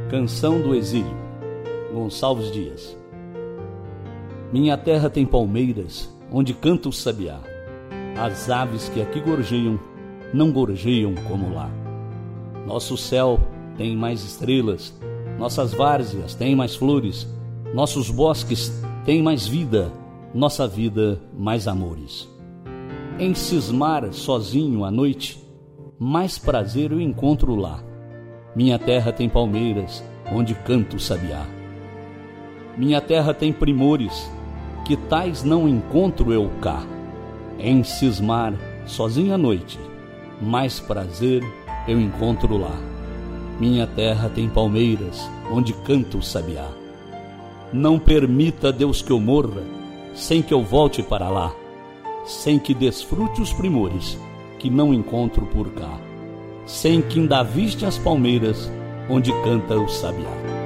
Canção do Exílio, Gonçalves Dias. Minha terra tem palmeiras, onde canta o sabiá. As aves que aqui gorjeiam, não gorjeiam como lá. Nosso céu tem mais estrelas, nossas várzeas têm mais flores, nossos bosques têm mais vida, nossa vida mais amores. Em cismar sozinho à noite, mais prazer eu encontro lá. Minha terra tem palmeiras, onde canta o sabiá. Minha terra tem primores, que tais não encontro eu cá. Em cismar sozinho à noite, mais prazer eu encontro lá. Minha terra tem palmeiras, onde canta o sabiá. Não permita, Deus, que eu morra, sem que eu volte para lá, sem que desfrute os primores, que não encontro por cá, sem que ainda viste as palmeiras, onde canta o sabiá.